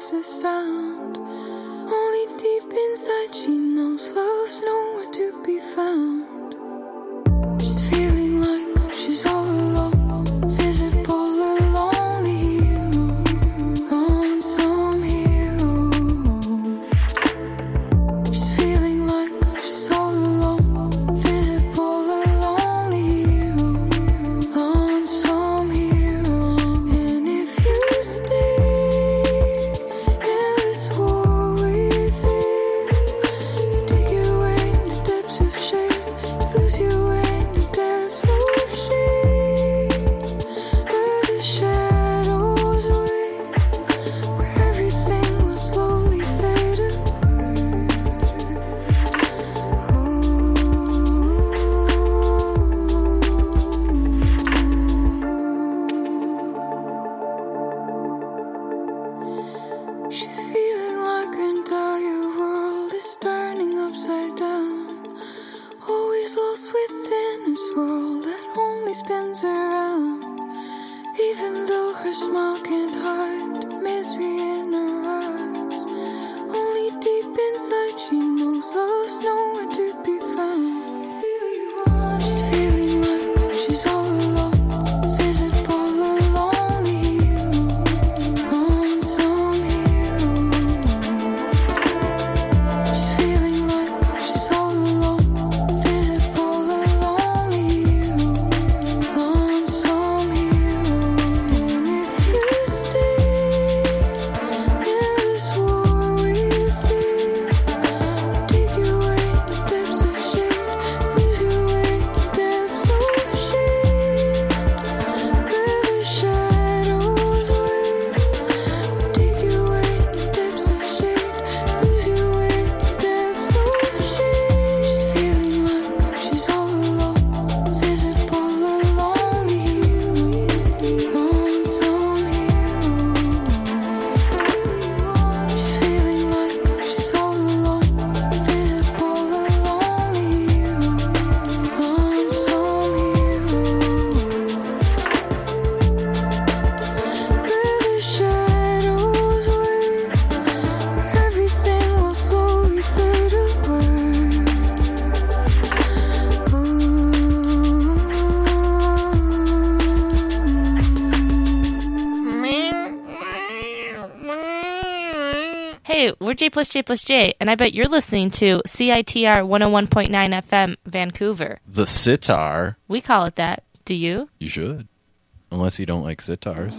makes a sound. Only deep inside she knows love's nowhere to be found. She's feeling like she's all alone, visible, a lonely hero, lonesome hero. She's feeling like she's all alone, visible, a lonely hero, lonesome hero. And if you stay in this war within, take you away in the depths of shade, lose you in the depths of shade, where the shadows wait, where everything will slowly fade away. She's feeling like her entire world is turning upside down, always lost within a swirl that only spins around. Even though her smile can't hide the misery in her eyes, only deep inside she knows love's nowhere to be found. She's feeling like she's all alone, visible, a lonely hero, lonesome hero. She's feeling like she's all alone, visible, a lonely hero, lonesome hero. And if you stay in this war within, take you away in the depths of shade, lose you in the depths of shade, where the shadows wait, take you away in the depths of shade, lose you in the depths of shade. She's feeling like she's all alone, visible, a lonely hero, lonesome hero. She's feeling like she's all alone, visible, a lonely hero, lonesome hero. Where the shadows wait, where everything will slowly fade away. Hey, we're J plus J plus J, and I bet you're listening to CITR 101.9 FM, Vancouver. The sitar. We call it that. Do you? You should. Unless you don't like sitars.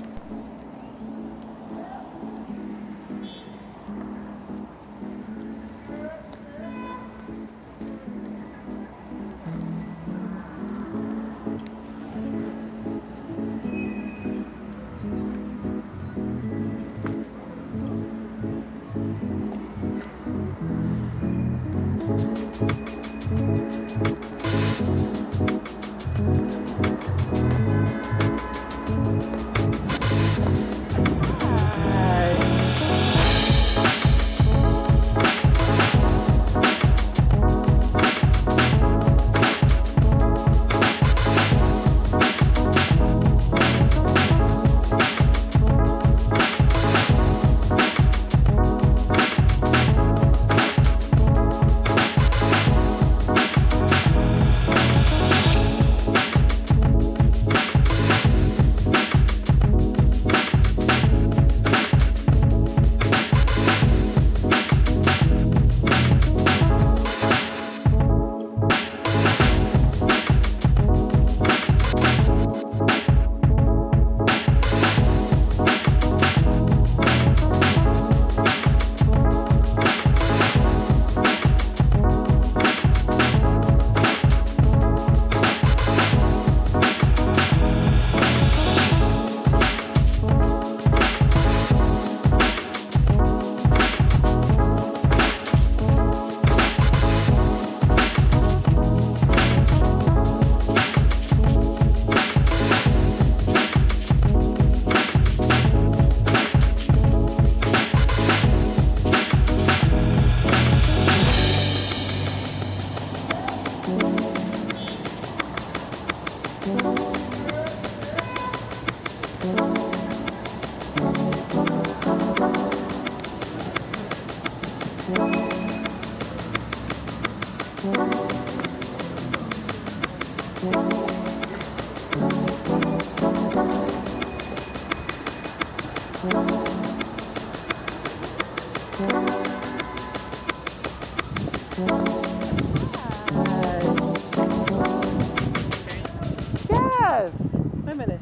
Yes! Wait a minute.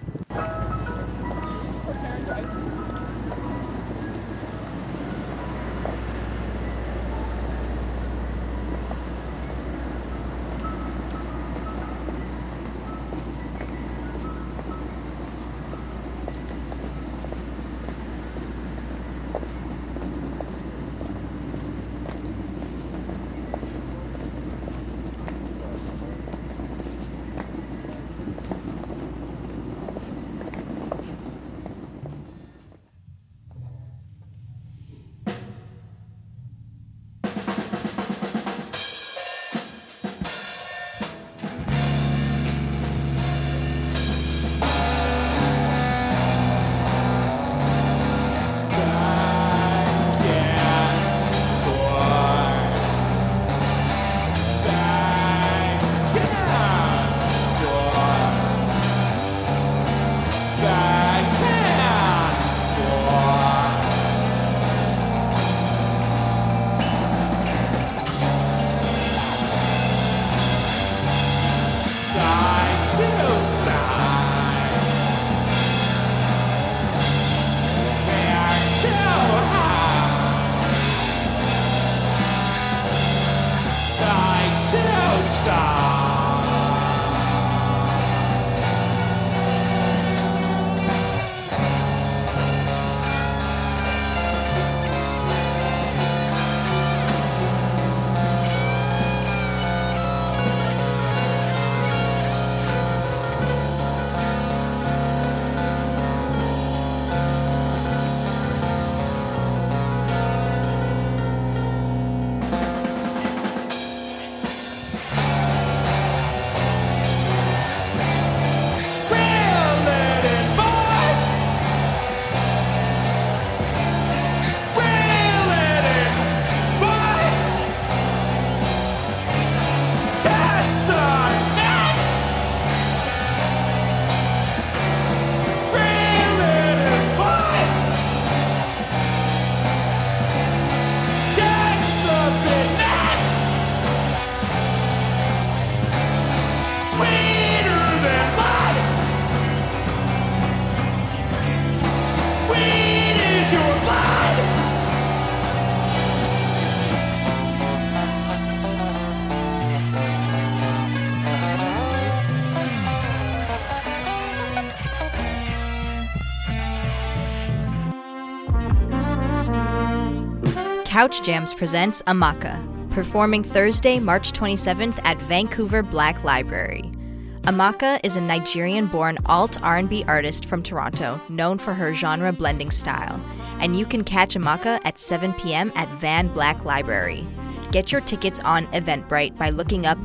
Couch Jams presents Amaka, performing Thursday, March 27th at Vancouver Black Library. Amaka is a Nigerian-born alt R&B artist from Toronto, known for her genre-blending style, and you can catch Amaka at 7 p.m. at Van Black Library. Get your tickets on Eventbrite by looking up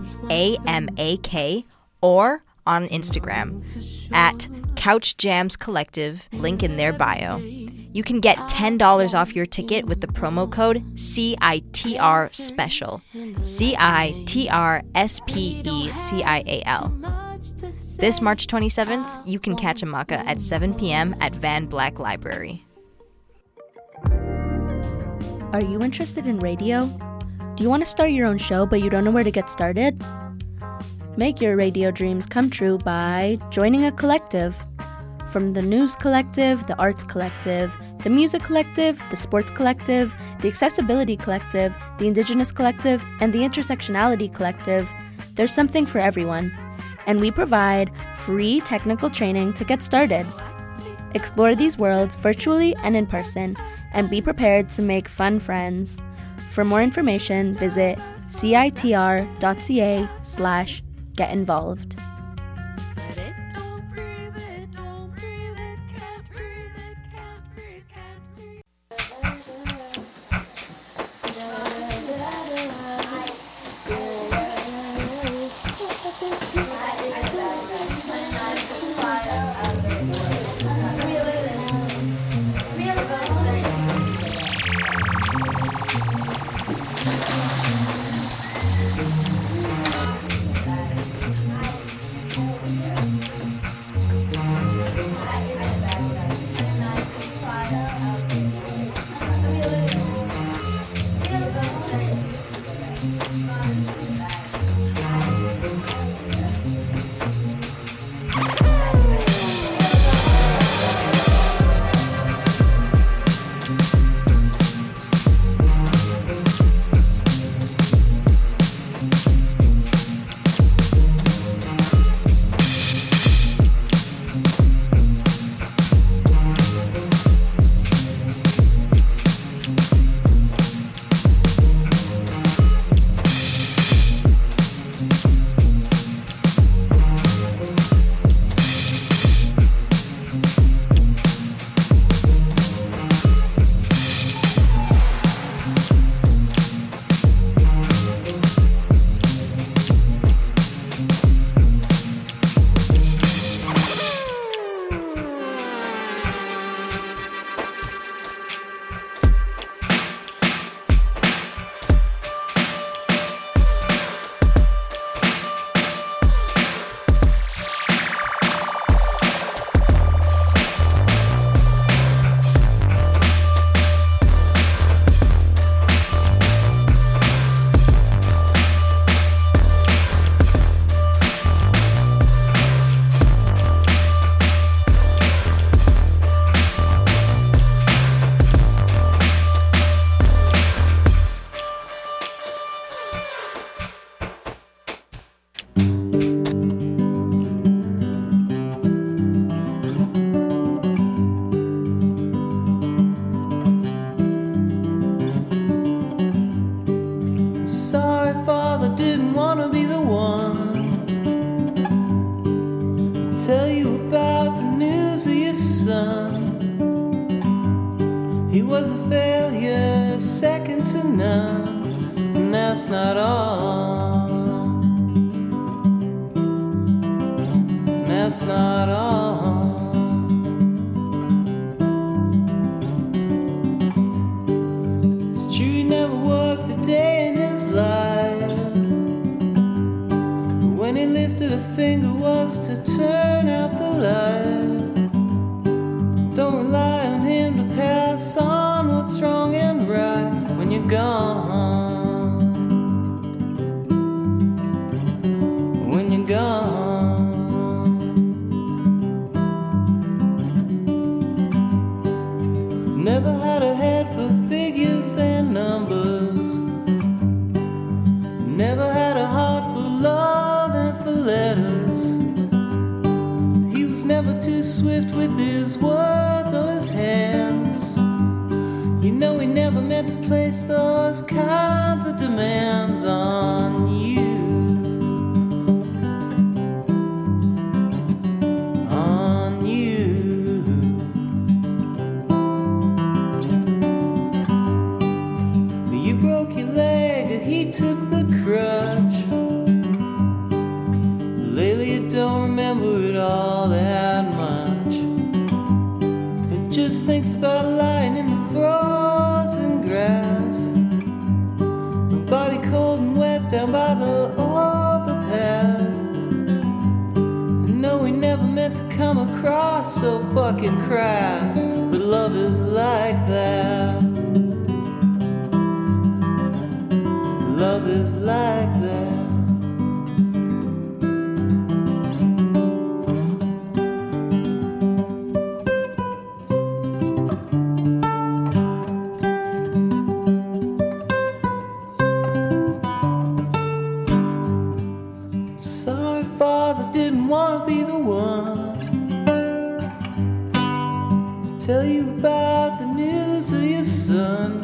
AMAK or on Instagram at Couch Jams Collective, link in their bio. You can get $10 off your ticket with the promo code CITR Special. CITRSPECIAL. This March 27th, you can catch Amaka at 7 p.m. at Van Black Library. Are you interested in radio? Do you want to start your own show but you don't know where to get started? Make your radio dreams come true by joining a collective. From the News Collective, the Arts Collective, the Music Collective, the Sports Collective, the Accessibility Collective, the Indigenous Collective, and the Intersectionality Collective, there's something for everyone. And we provide free technical training to get started. Explore these worlds virtually and in person, and be prepared to make fun friends. For more information, visit citr.ca/getinvolved. son. He was a failure, second to none, and that's not all. And that's not all. It's true he never worked a day in his life, but when he lifted a finger was to turn out the light. Don't rely on him to pass on what's wrong and right when you're gone. When you're gone. Never had a head for figures and numbers. Never had a heart for love and for letters. He was never too swift with his words or his hands. You know he never meant to place those kinds of demands on you. On you. You broke your leg and he took the crutch. Lately you don't remember it all that much. It just thinks about lying in the frozen grass, my body cold and wet down by the overpass. And no, we never meant to come across so fucking crass, but love is like that. Love is like that. Sorry, father, didn't want to be the one to tell you about the news of your son.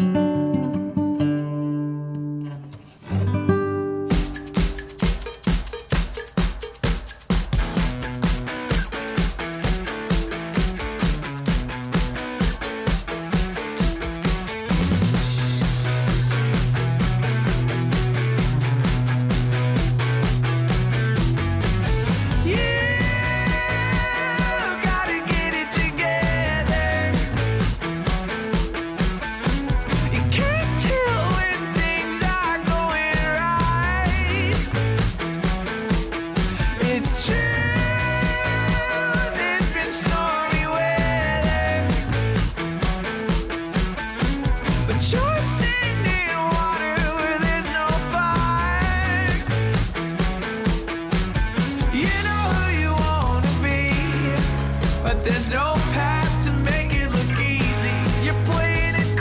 There's no path to make it look easy. You're playing it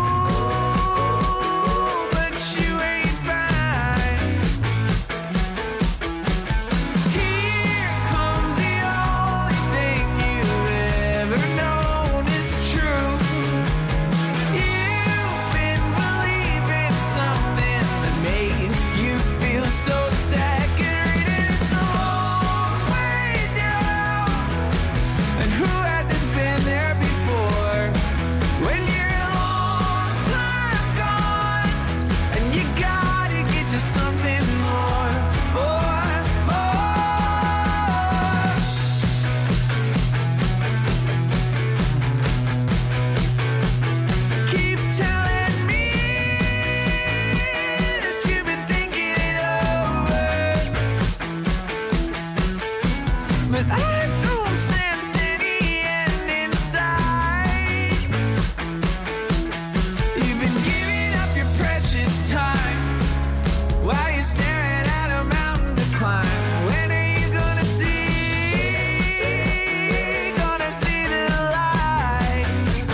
cool, but you ain't fine. Here comes the only thing you've ever known is true. You've been believing something that made you feel so second-rated. It's a long way down. And who hasn't been there before? When you're a long time gone, and you gotta get you something more, more, more. Keep telling me that you've been thinking it over, but I don't sense any end in sight. You've been giving up your precious time while you're staring at a mountain to climb. When are you gonna see the light?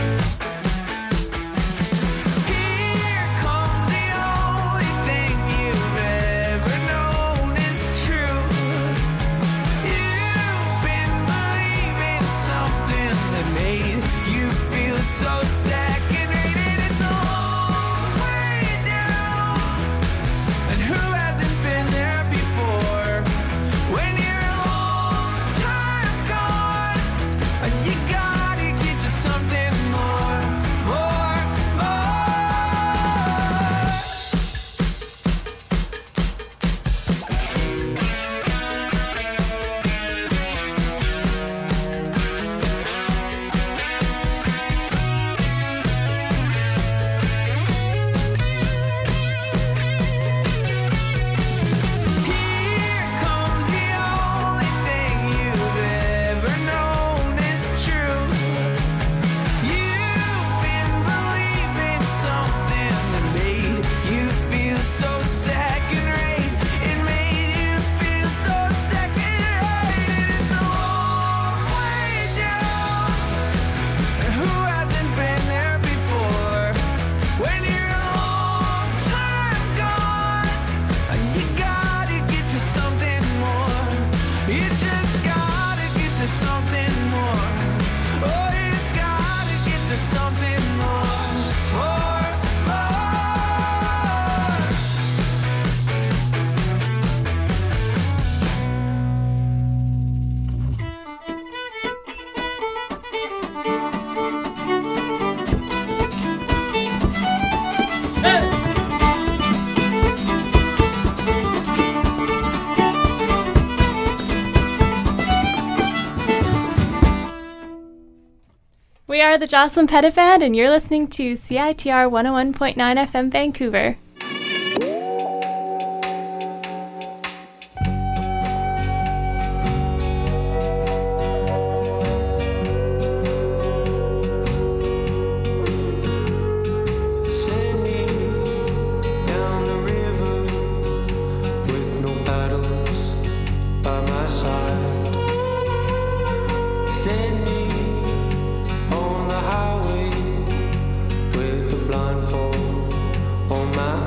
Here comes the only thing you've ever known is true. You've been believing something that made you feel so second-rated. It's a long way down, and who hasn't been there before? When you're a long time gone, and you got We are the Jocelyn Pettit Band, and you're listening to CITR 101.9 FM Vancouver. Send me down the river with no paddles by my side. Send me on the highway with the blindfold on my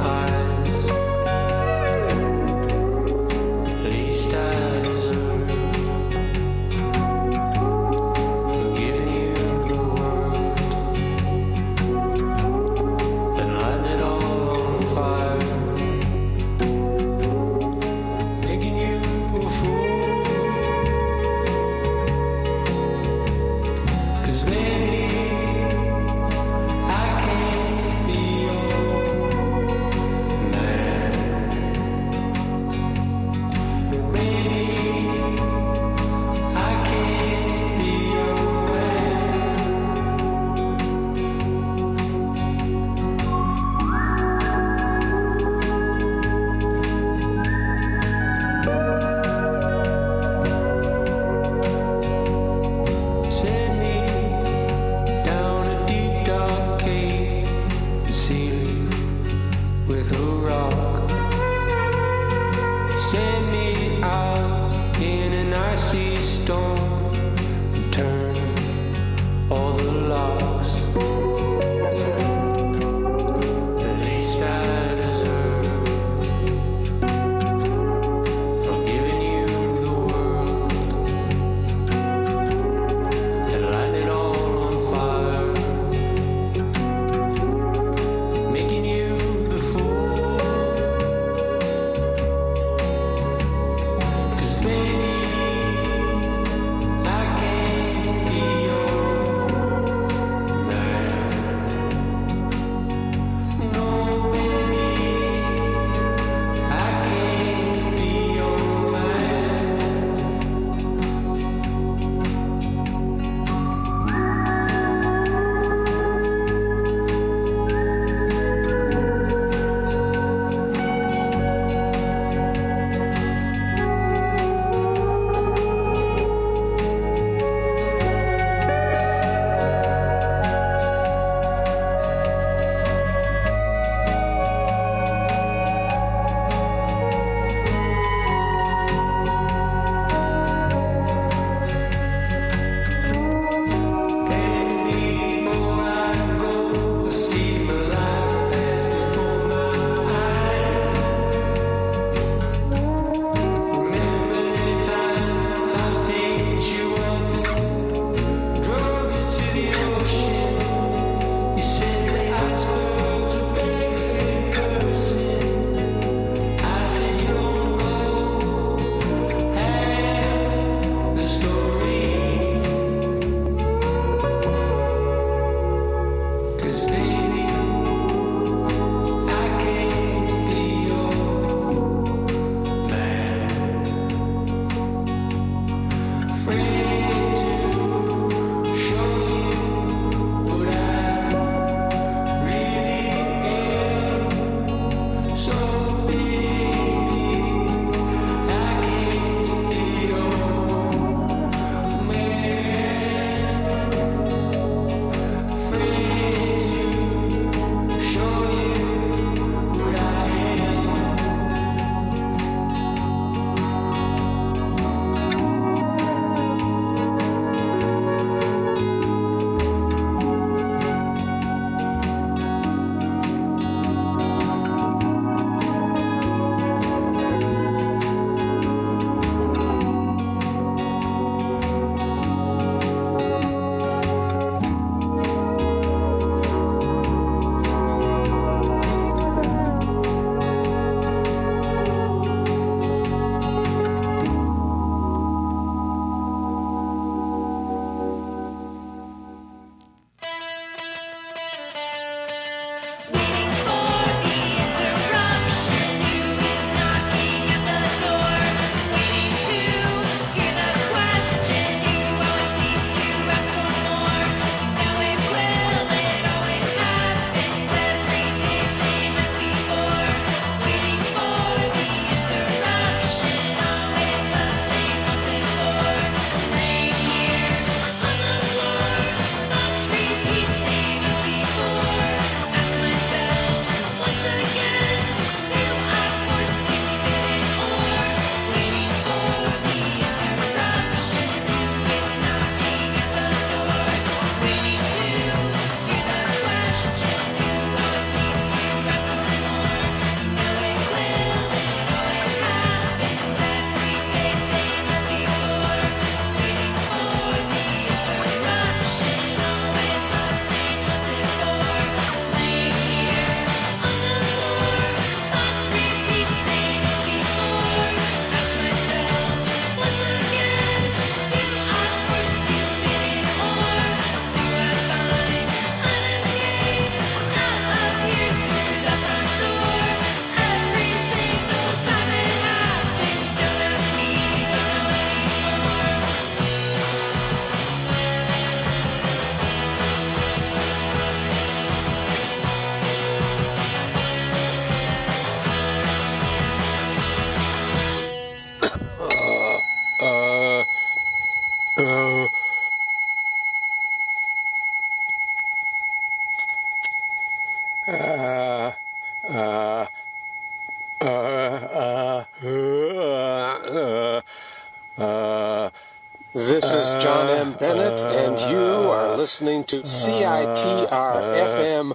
This is John M. Bennett, and you are listening to CITR FM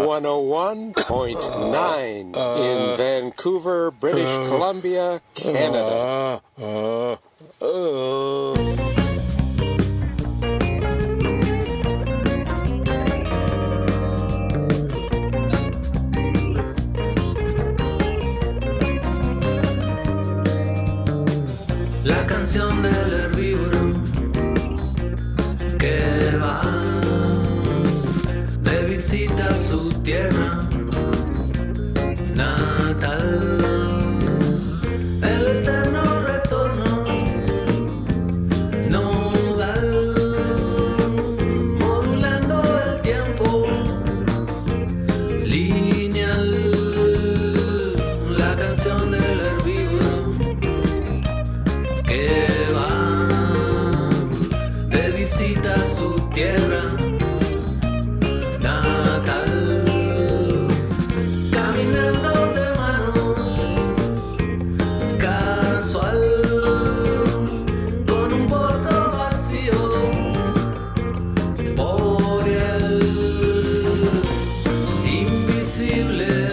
101.9 in Vancouver, British Columbia, Canada. La canción del herbívoro que va de visita a su tierra natal, el eterno retorno nodal, modulando el tiempo lineal, la canción del herbívoro que va de visita a su tierra natal, caminando de manos, casual, con un bolso vacío, boreal, invisible,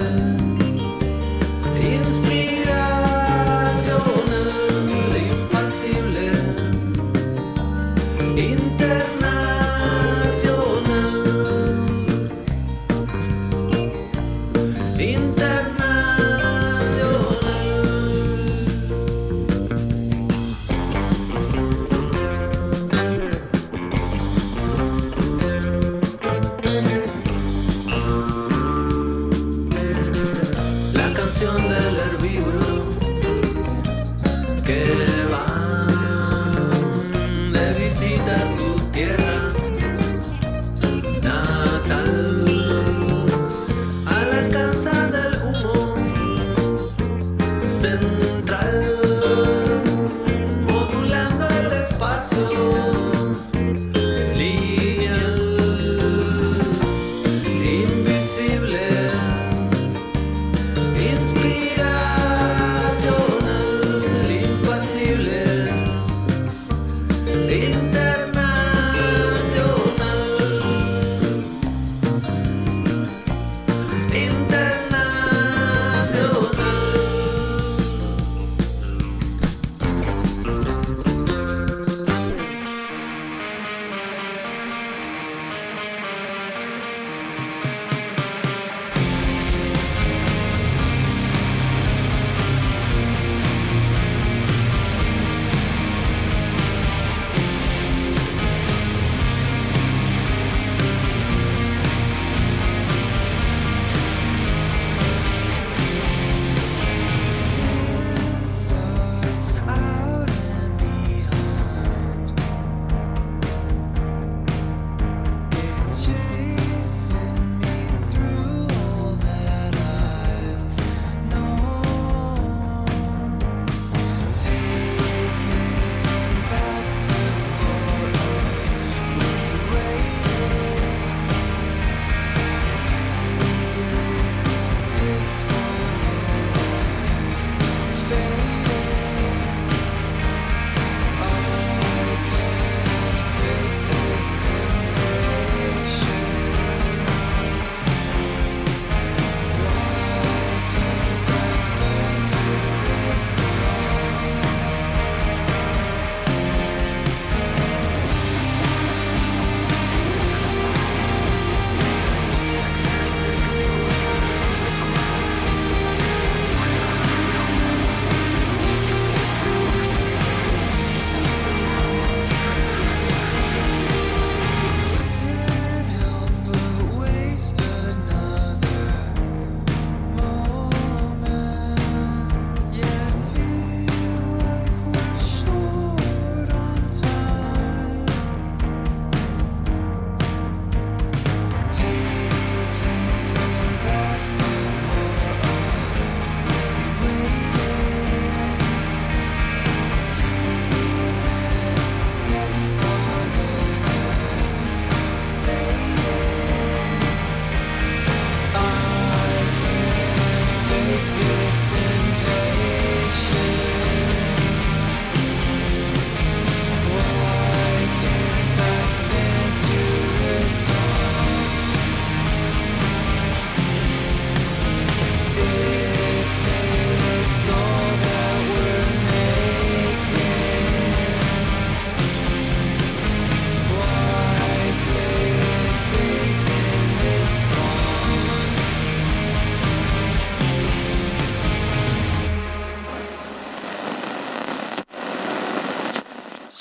inspiracional, impasible, internacional.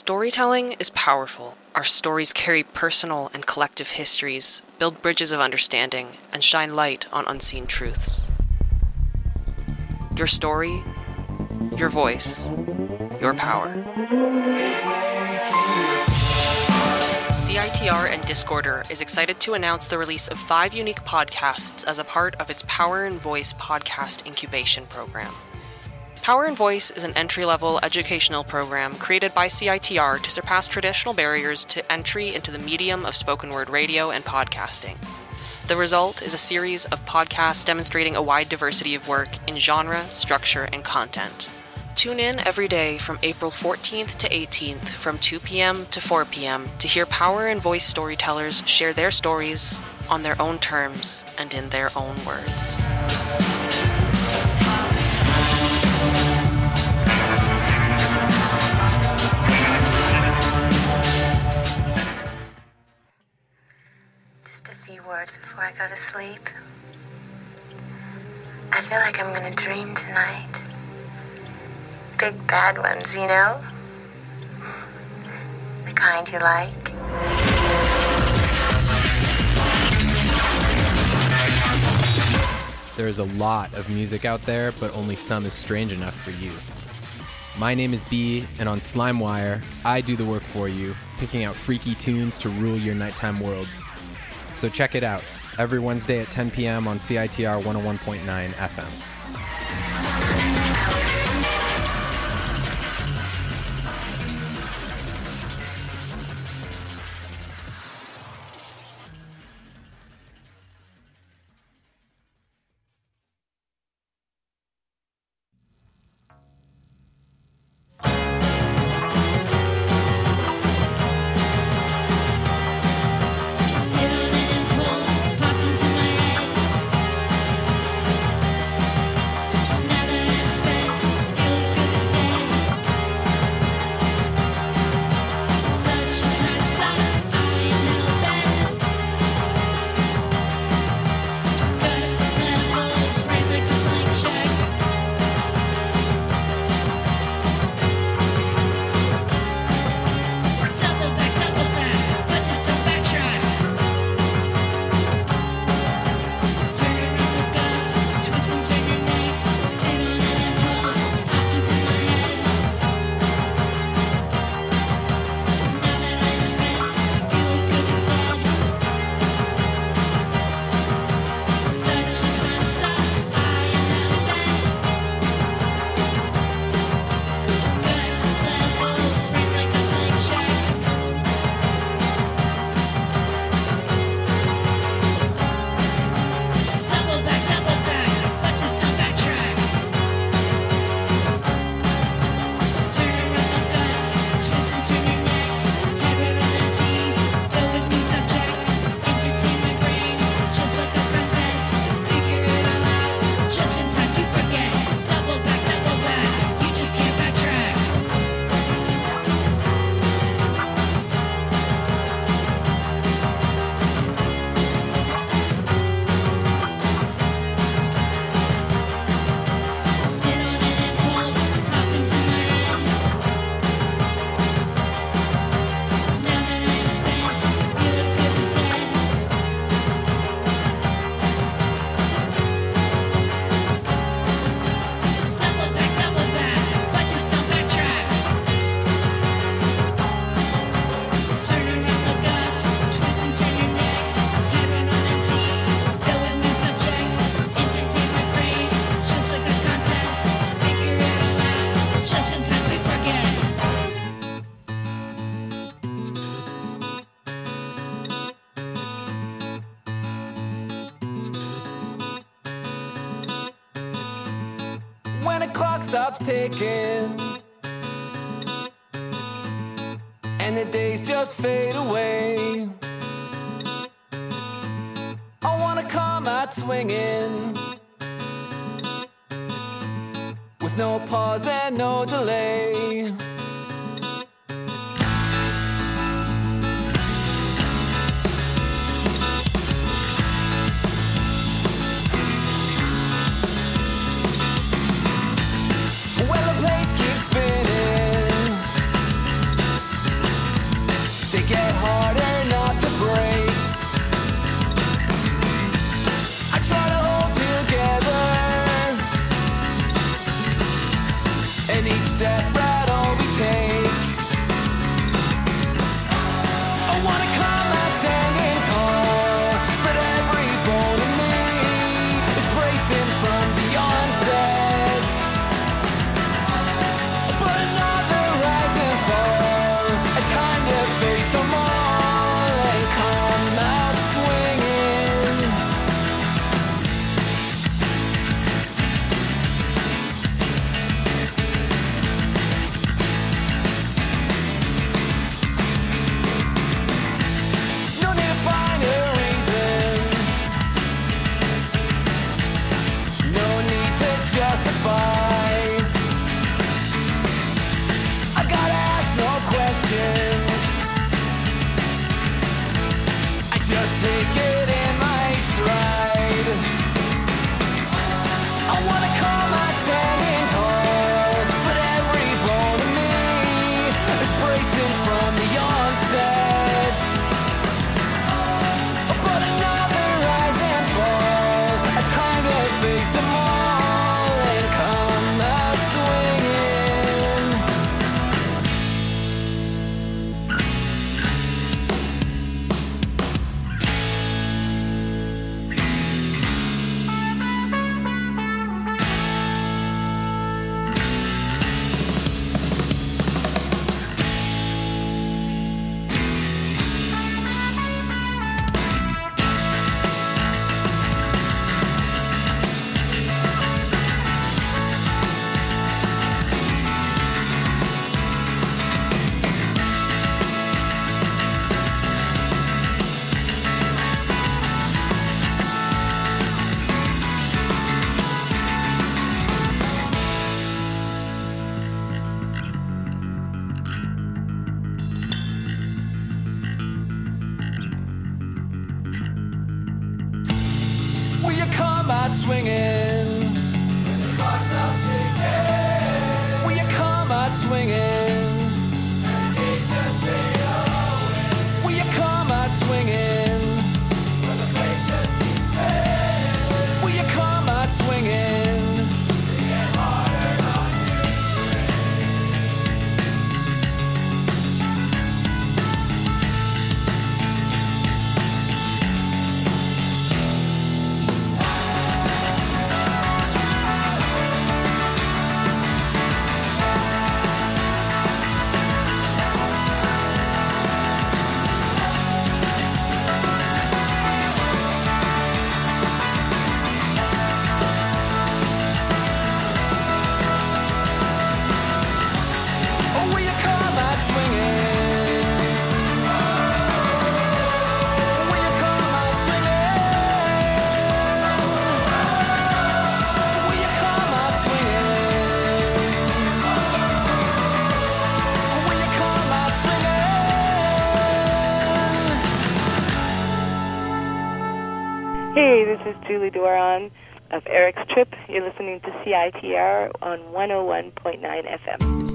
Storytelling is powerful. Our stories carry personal and collective histories, build bridges of understanding, and shine light on unseen truths. Your story, your voice, your power. CITR and Discorder is excited to announce the release of 5 unique podcasts as a part of its Power and Voice podcast incubation program. Power and Voice is an entry-level educational program created by CITR to surpass traditional barriers to entry into the medium of spoken word radio and podcasting. The result is a series of podcasts demonstrating a wide diversity of work in genre, structure, and content. Tune in every day from April 14th to 18th from 2 p.m. to 4 p.m. to hear Power and Voice storytellers share their stories on their own terms and in their own words. Just a few words before I go to sleep. I feel like I'm gonna dream tonight. Big bad ones, you know? The kind you like. There is a lot of music out there, but only some is strange enough for you. My name is B, and on SlimeWire, I do the work for you, picking out freaky tunes to rule your nighttime world. So check it out, every Wednesday at 10 p.m. on CITR 101.9 FM. When a clock stops ticking and the days just fade away, I wanna come out swinging with no pause and no delay. Well, the plates keep spinning just take it in my stride. I wanna come out standing tall, but every bone in me is bracing from the onset. But another rise and fall, a time to face them all and come out swinging. Will you come out swinging? Will you come out swinging? Will you come out swinging? Will you come out swinging? Oh, will you come out swinging? Will you come out swinging? Will you come out swinging? Will you come out swinging? Hey, this is Julie Doran of Eric's Trip. You're listening to CITR on 101.9 FM.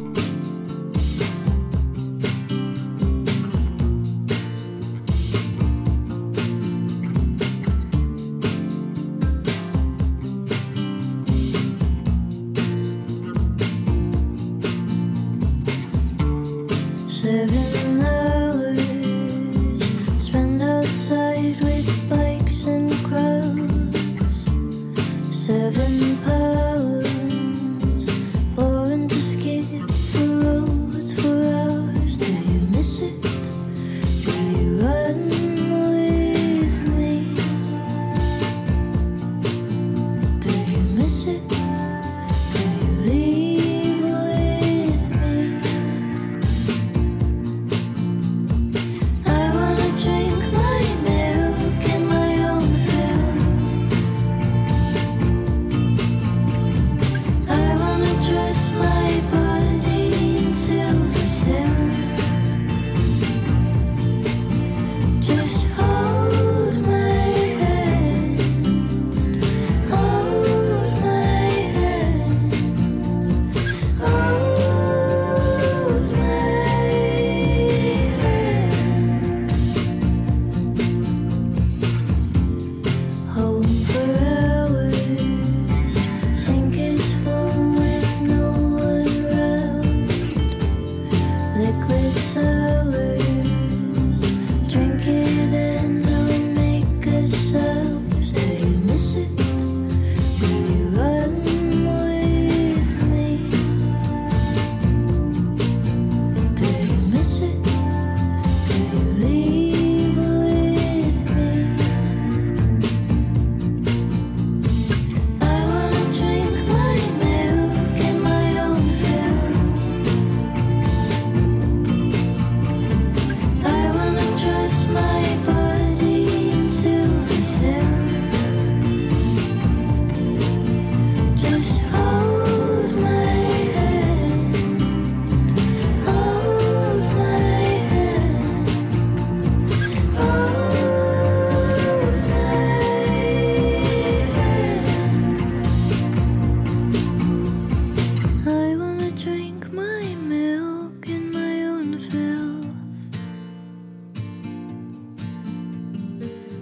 Seven hours spent outside with bikes and crowds. 7 pounds born to skip the roads for hours. Do you miss it? Will you run with me? Do you miss it? Will you leave with me? I wanna drink my milk in my own filth.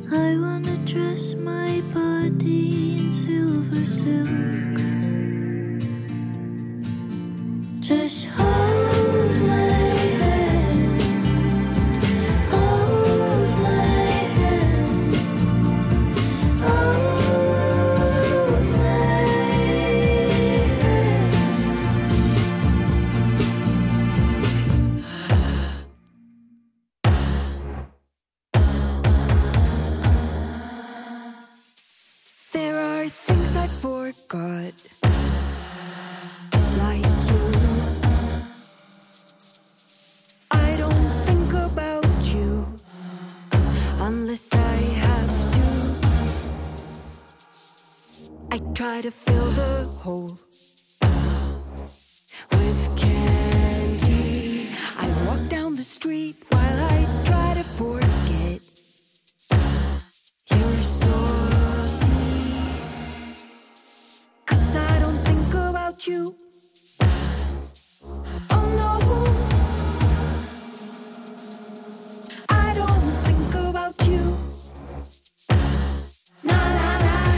I wanna dress my body in silver silk. Just hold my hand, hold my hand, hold my hand. There are things I forgot, like you. I don't think about you unless I have to. I try to fill the hole with candy. I walk down the street while I try to forget. You're salty, 'cause I don't think about you. Oh no, I don't think about you. Nah, nah, nah.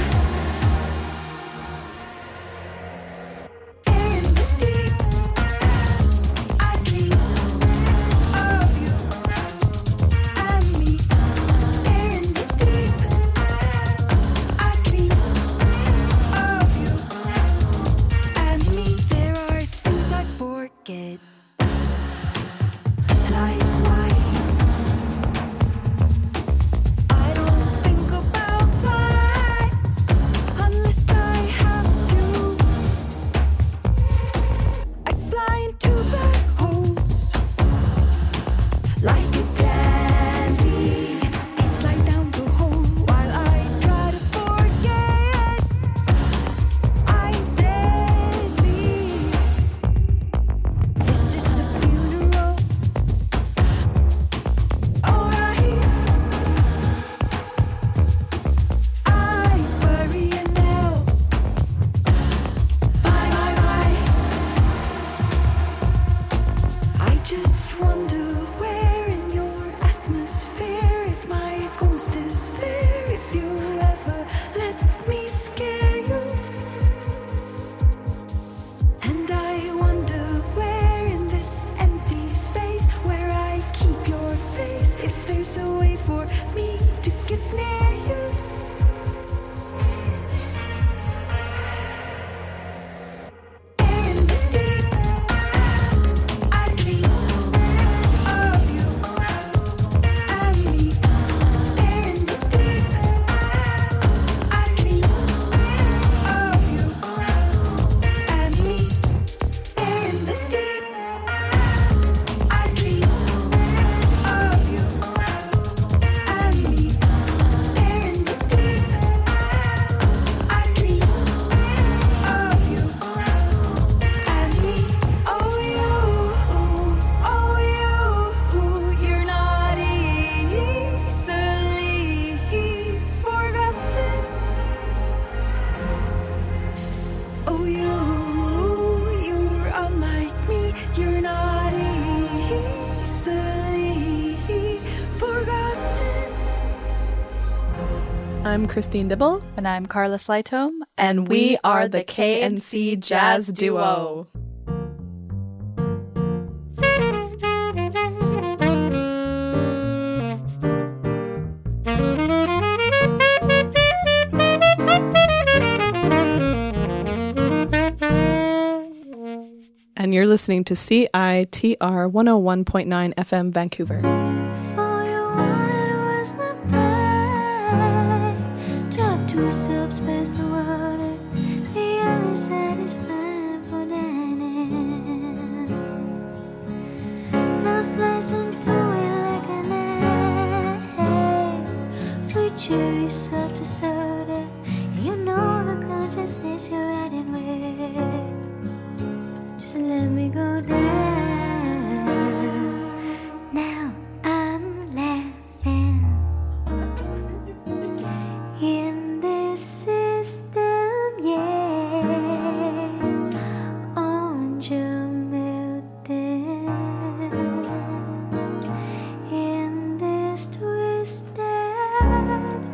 In the deep, I dream of you and me. In the deep, I dream of you and me. There are things I forget, like why. I don't think about why unless I have to. I fly into black holes like a dandy. I slide down the hole while I try to forget. I'm deadly. This is a funeral. Alright, I bury you now. Bye, bye, bye. I just wonder where in your atmosphere, if my ghost is there, if you ever let me scare you. And I wonder where in this empty space where I keep your face, if there's a way for me to get near you. In the deep, I dream of you and me. In the deep, I dream of you and me. In the deep, I dream of you and me. In the deep, I dream of you and me. Oh you, you're not easily forgotten. Oh you're unlike me, you're not easily forgotten. I'm Christine Dibble. And I'm Carla Slytome. And we are the KNC Jazz Duo. And you're listening to CITR 101.9 FM Vancouver. All you wanted was the pie. Drop 2 steps past the water. The other side is fine for dining. Now slice into it like a knife. Sweet cherry, soft to soda. And you know the consciousness you're riding with. Just let me go down. Now I'm laughing in this system, yeah. On Jamaican, in this twisted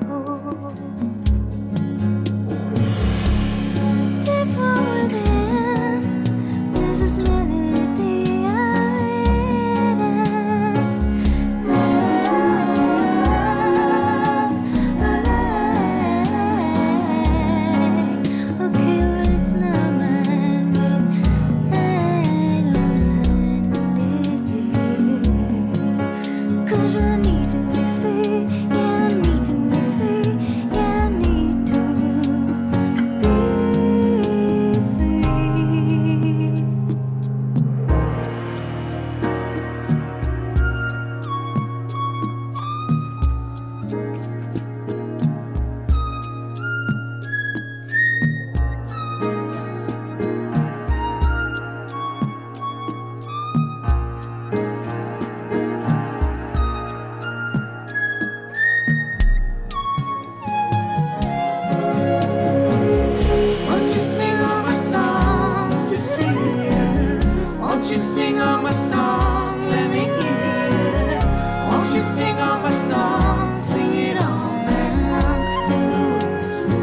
Won't you sing all my songs, Cecilia? Won't you sing all my songs? Let me hear. Won't you sing all my songs? Sing it all night long through the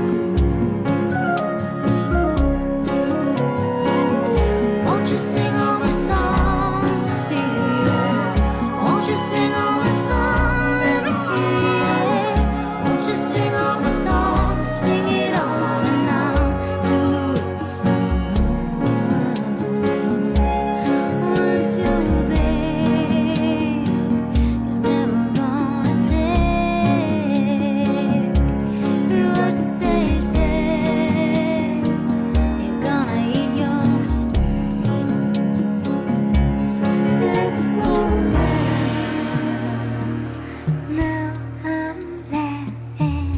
woods. Won't you sing all my songs, Cecilia? Won't you sing all my songs? Let me hear. Won't you sing all my songs? Sing it all night long through the woods. Once you babe, you're never gonna take what they say. You're gonna eat your mistakes. Let's go now. I'm laughing,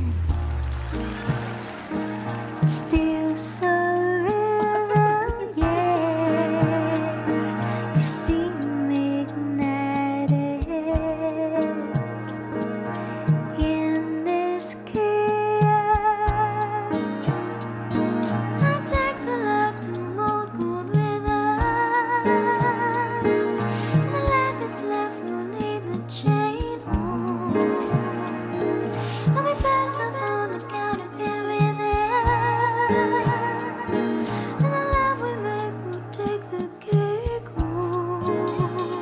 still so real, yeah. You see me ignited in this chaos. It takes a love to mold good rhythm. And the light that's left will need the chain on. And we pass up on the count of everything. And the love we make will take the cake home.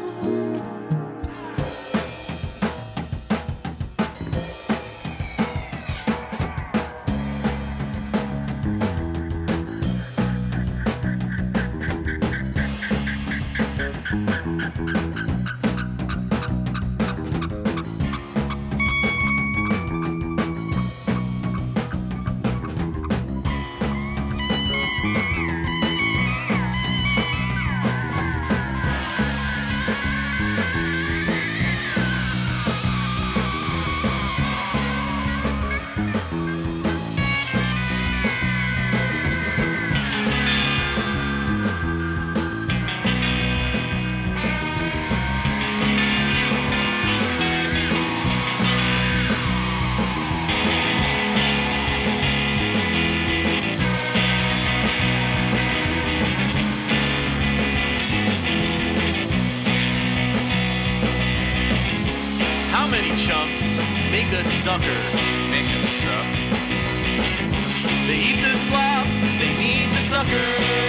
How many chumps make a sucker? Make a suck. They eat the slop, they need the sucker.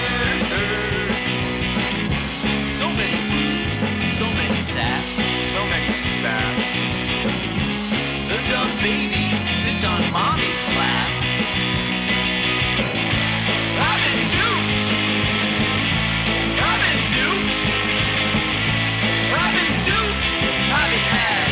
So many boobs, so many saps, so many saps. The dumb baby sits on mommy's lap. I've been duped. I've been duped. I've been duped. I've been had.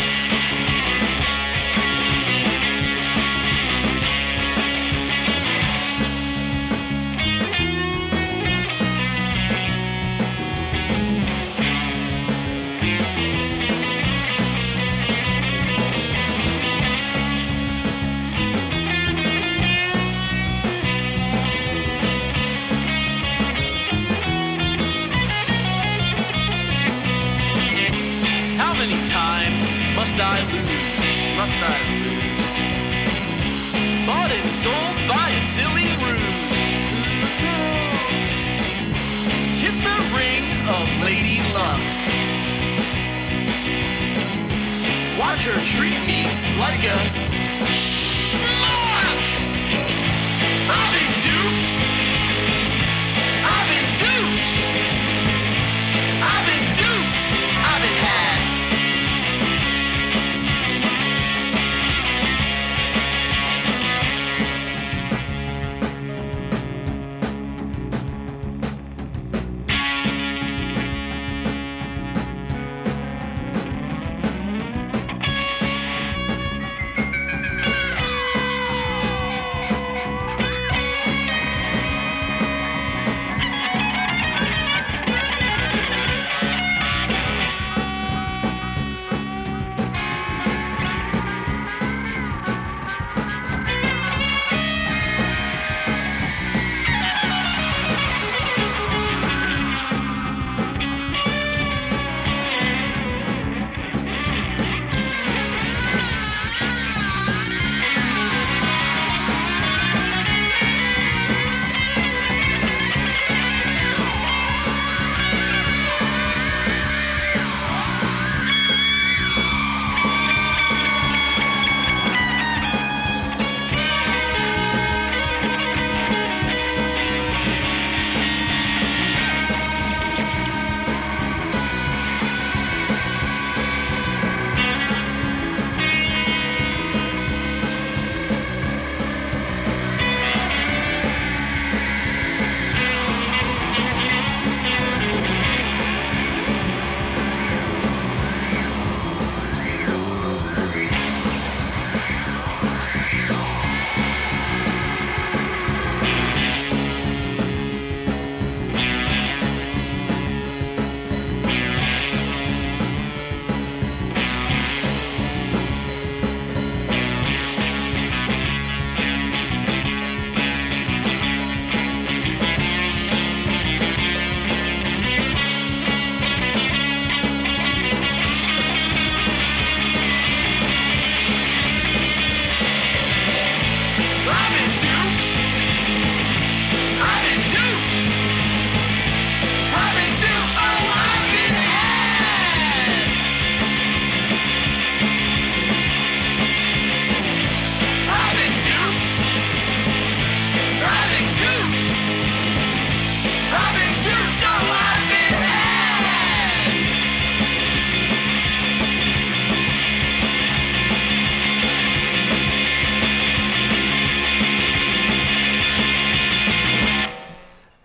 How many times must I lose? Must I lose? Bought and sold by a silly ruse. Kiss the ring of Lady Luck. Watch her treat me like a schmuck. I've been duped. I've been duped. I've been duped. I've been had.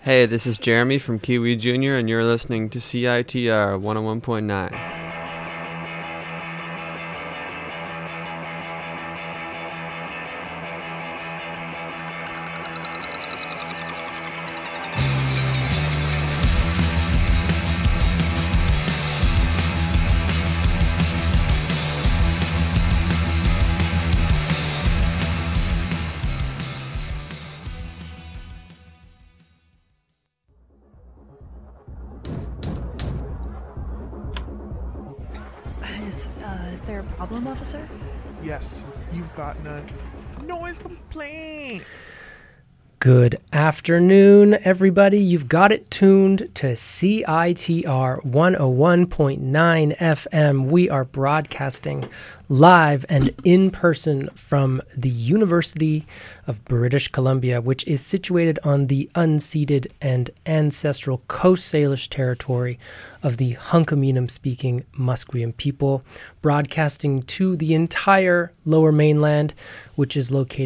Hey, this is Jeremy from Kiwi Jr., and you're listening to CITR 101.9. Is there a problem, officer? Yes, you've gotten a noise complaint. Good afternoon, everybody. You've got it tuned to CITR 101.9 FM. We are broadcasting live and in person from the University of British Columbia, which is situated on the unceded and ancestral Coast Salish territory of the Hunkaminam-speaking Musqueam people, broadcasting to the entire Lower Mainland, which is located